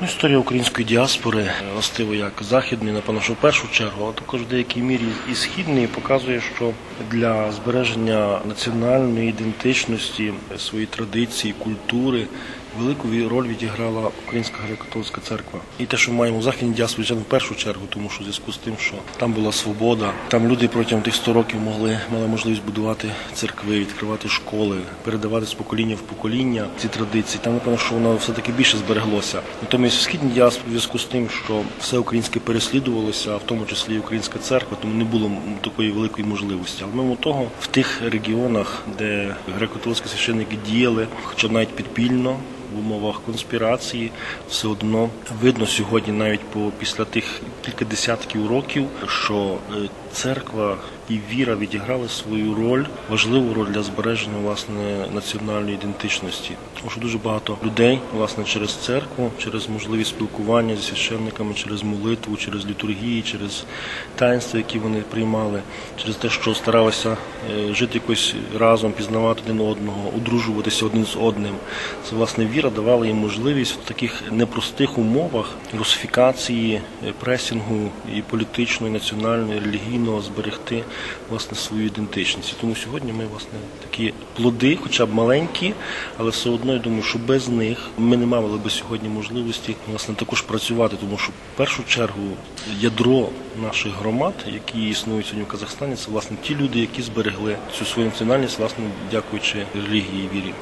Історія української діаспори, властиво як західної, напевно, що в першу чергу, але також в деякій мірі і східної, показує, що для збереження національної ідентичності, своєї традиції, культури, велику роль відіграла Українська греко-католицька церква. І те, що ми маємо в західній діаспорі, в першу чергу, тому що в зв'язку з тим, що там була свобода, там люди протягом тих 100 років мали можливість будувати церкви, відкривати школи, передавати з покоління в покоління ці традиції. Там, напевно, що воно все-таки більше збереглося. Натомість в східній діаспорі, в зв'язку з тим, що все українське переслідувалося, а в тому числі і українська церква, тому не було такої великої можливості. Але мимо того, в тих регіонах, де греко-католицькі священники діяли, хоча навіть підпільно, в умовах конспірації, все одно видно сьогодні, навіть після тих кілька десятків років, що церква і віра відіграли свою роль, важливу роль для збереження, власне, національної ідентичності. Тому що дуже багато людей, власне, через церкву, через можливість спілкування зі священниками, через молитву, через літургії, через таїнства, які вони приймали, через те, що старалися жити якось разом, пізнавати один одного, одружуватися один з одним. Це, власне, віра давала їм можливість в таких непростих умовах русифікації, пресінгу і політичної, і національної, і релігійного зберегти, власне, свою ідентичність. Тому сьогодні ми, власне, такі плоди, хоча б маленькі, але все одно, я думаю, що без них ми не мали б сьогодні можливості, власне, також працювати, тому що в першу чергу ядро наших громад, які існують сьогодні в Казахстані, це, власне, ті люди, які зберегли цю свою національність, власне, дякуючи релігії і вірі.